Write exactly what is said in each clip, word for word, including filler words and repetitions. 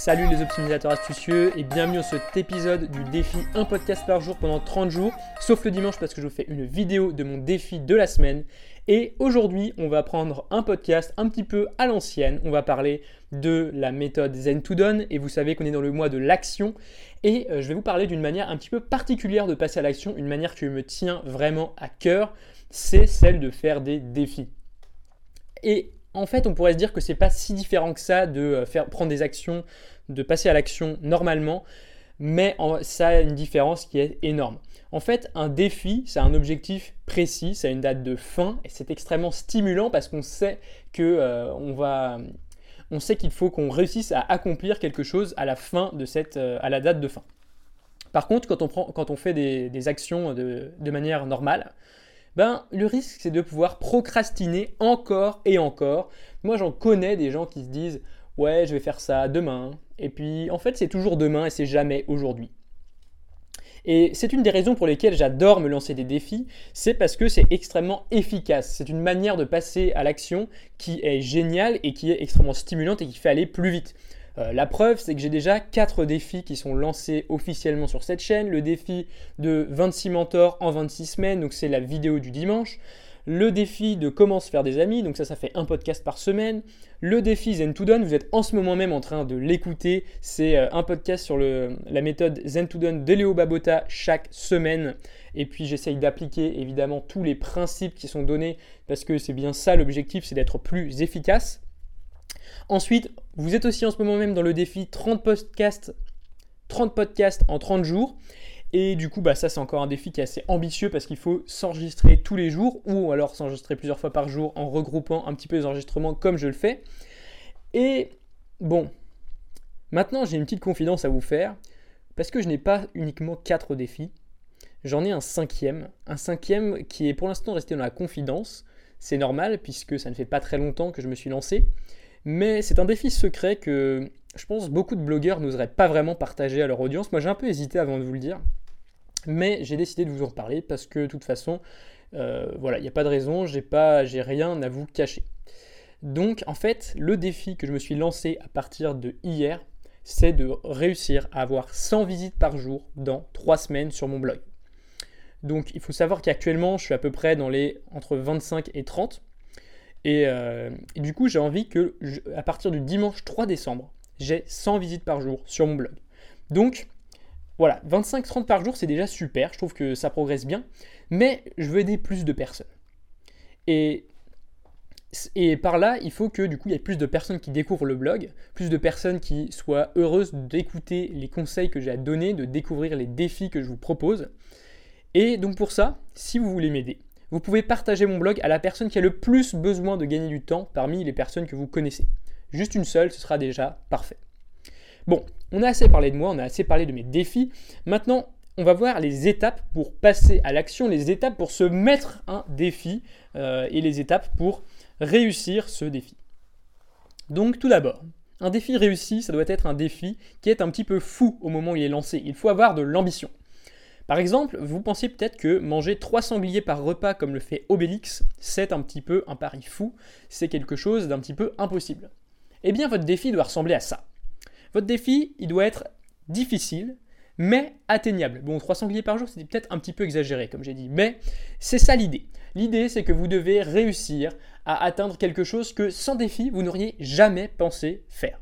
Salut les optimisateurs astucieux et bienvenue dans cet épisode du défi un podcast par jour pendant trente jours, sauf le dimanche parce que je vous fais une vidéo de mon défi de la semaine. Et aujourd'hui, on va prendre un podcast un petit peu à l'ancienne. On va parler de la méthode Zen to Done et vous savez qu'on est dans le mois de l'action. Et je vais vous parler d'une manière un petit peu particulière de passer à l'action, une manière qui me tient vraiment à cœur, c'est celle de faire des défis. Et en fait, on pourrait se dire que c'est pas si différent que ça de faire prendre des actions, de passer à l'action normalement, mais ça a une différence qui est énorme. En fait, un défi, c'est un objectif précis, ça a une date de fin et c'est extrêmement stimulant parce qu'on sait que euh, on va, on sait qu'il faut qu'on réussisse à accomplir quelque chose à la fin de cette, euh, à la date de fin. Par contre, quand on prend, quand on fait des, des actions de, de manière normale, ben, le risque, c'est de pouvoir procrastiner encore et encore. Moi, j'en connais des gens qui se disent « Ouais, je vais faire ça demain. » Et puis, en fait, c'est toujours demain et c'est jamais aujourd'hui. Et c'est une des raisons pour lesquelles j'adore me lancer des défis, c'est parce que c'est extrêmement efficace. C'est une manière de passer à l'action qui est géniale et qui est extrêmement stimulante et qui fait aller plus vite. Euh, la preuve, c'est que j'ai déjà quatre défis qui sont lancés officiellement sur cette chaîne. Le défi de vingt-six mentors en vingt-six semaines, donc c'est la vidéo du dimanche. Le défi de comment se faire des amis, donc ça, ça fait un podcast par semaine. Le défi Zen to Done, vous êtes en ce moment même en train de l'écouter. C'est un podcast sur le, la méthode Zen to Done de Léo Babauta chaque semaine. Et puis j'essaye d'appliquer évidemment tous les principes qui sont donnés parce que c'est bien ça l'objectif, c'est d'être plus efficace. Ensuite, vous êtes aussi en ce moment même dans le défi trente podcasts, trente podcasts en trente jours. Et du coup, bah, ça c'est encore un défi qui est assez ambitieux parce qu'il faut s'enregistrer tous les jours ou alors s'enregistrer plusieurs fois par jour en regroupant un petit peu les enregistrements comme je le fais. Et bon, maintenant j'ai une petite confidence à vous faire parce que je n'ai pas uniquement quatre défis. J'en ai un cinquième, un cinquième qui est pour l'instant resté dans la confidence. C'est normal puisque ça ne fait pas très longtemps que je me suis lancé. Mais c'est un défi secret que je pense beaucoup de blogueurs n'oseraient pas vraiment partager à leur audience. Moi j'ai un peu hésité avant de vous le dire. Mais j'ai décidé de vous en reparler parce que de toute façon, euh, voilà, il n'y a pas de raison, j'ai pas, j'ai rien à vous cacher. Donc en fait, le défi que je me suis lancé à partir de hier, c'est de réussir à avoir cent visites par jour dans trois semaines sur mon blog. Donc il faut savoir qu'actuellement, je suis à peu près dans les entre vingt-cinq et trente. Et, euh, et du coup, j'ai envie que, je, à partir du dimanche trois décembre, j'ai cent visites par jour sur mon blog. Donc, voilà, vingt-cinq à trente par jour, c'est déjà super. Je trouve que ça progresse bien. Mais je veux aider plus de personnes. Et, et par là, il faut que, du coup, il y ait plus de personnes qui découvrent le blog, plus de personnes qui soient heureuses d'écouter les conseils que j'ai à donner, de découvrir les défis que je vous propose. Et donc pour ça, si vous voulez m'aider, vous pouvez partager mon blog à la personne qui a le plus besoin de gagner du temps parmi les personnes que vous connaissez. Juste une seule, ce sera déjà parfait. Bon, on a assez parlé de moi, on a assez parlé de mes défis. Maintenant, on va voir les étapes pour passer à l'action, les étapes pour se mettre un défi euh, et les étapes pour réussir ce défi. Donc tout d'abord, un défi réussi, ça doit être un défi qui est un petit peu fou au moment où il est lancé. Il faut avoir de l'ambition. Par exemple, vous pensez peut-être que manger trois sangliers par repas comme le fait Obélix, c'est un petit peu un pari fou, c'est quelque chose d'un petit peu impossible. Eh bien, votre défi doit ressembler à ça. Votre défi, il doit être difficile, mais atteignable. Bon, trois sangliers par jour, c'était peut-être un petit peu exagéré, comme j'ai dit, mais c'est ça l'idée. L'idée, c'est que vous devez réussir à atteindre quelque chose que sans défi, vous n'auriez jamais pensé faire.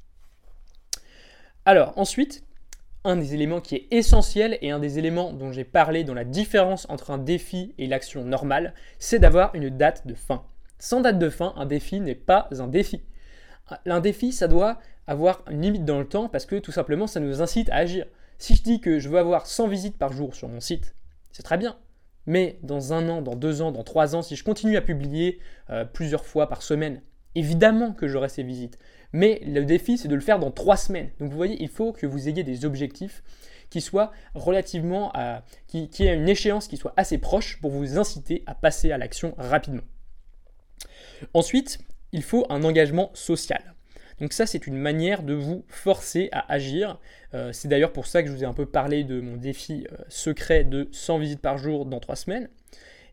Alors, ensuite, un des éléments qui est essentiel et un des éléments dont j'ai parlé dans la différence entre un défi et l'action normale, c'est d'avoir une date de fin. Sans date de fin, un défi n'est pas un défi. Un défi, ça doit avoir une limite dans le temps parce que tout simplement, ça nous incite à agir. Si je dis que je veux avoir cent visites par jour sur mon site, c'est très bien. Mais dans un an, dans deux ans, dans trois ans, si je continue à publier euh, plusieurs fois par semaine, évidemment que j'aurai ces visites. Mais le défi, c'est de le faire dans trois semaines. Donc vous voyez, il faut que vous ayez des objectifs qui soient relativement à, qui, qui aient une échéance qui soit assez proche pour vous inciter à passer à l'action rapidement. Ensuite, il faut un engagement social. Donc ça, c'est une manière de vous forcer à agir. Euh, c'est d'ailleurs pour ça que je vous ai un peu parlé de mon défi euh, secret de cent visites par jour dans trois semaines.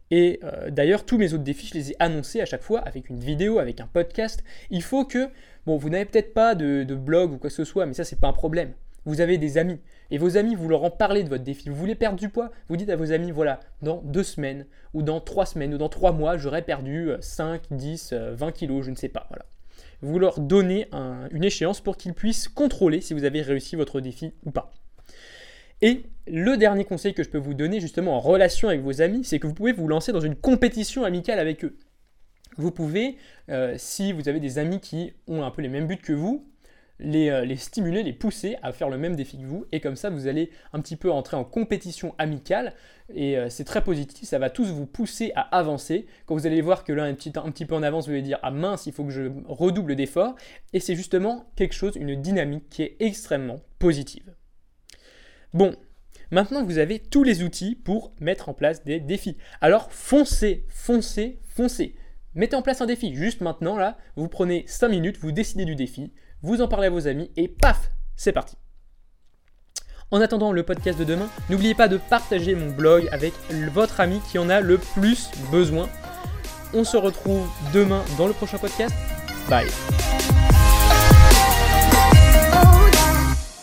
Et euh, d'ailleurs, tous mes autres défis, je les ai annoncés à chaque fois avec une vidéo, avec un podcast. Il faut que, bon, vous n'avez peut-être pas de, de blog ou quoi que ce soit, mais ça, c'est pas un problème. Vous avez des amis. Et vos amis, vous leur en parlez de votre défi. Vous voulez perdre du poids? Vous dites à vos amis, voilà, dans deux semaines, ou dans trois semaines, ou dans trois mois, j'aurai perdu cinq, dix, vingt kilos, je ne sais pas. Voilà. Vous leur donnez un, une échéance pour qu'ils puissent contrôler si vous avez réussi votre défi ou pas. Et le dernier conseil que je peux vous donner justement en relation avec vos amis, c'est que vous pouvez vous lancer dans une compétition amicale avec eux. Vous pouvez, euh, si vous avez des amis qui ont un peu les mêmes buts que vous, les, euh, les stimuler, les pousser à faire le même défi que vous. Et comme ça, vous allez un petit peu entrer en compétition amicale. Et euh, c'est très positif, ça va tous vous pousser à avancer. Quand vous allez voir que l'un est un petit, un petit peu en avance, vous allez dire « Ah mince, il faut que je redouble d'efforts ». Et c'est justement quelque chose, une dynamique qui est extrêmement positive. Bon, maintenant que vous avez tous les outils pour mettre en place des défis, alors foncez, foncez, foncez. Mettez en place un défi. Juste maintenant, là, vous prenez cinq minutes, vous décidez du défi, vous en parlez à vos amis et paf, c'est parti. En attendant le podcast de demain, n'oubliez pas de partager mon blog avec votre ami qui en a le plus besoin. On se retrouve demain dans le prochain podcast. Bye.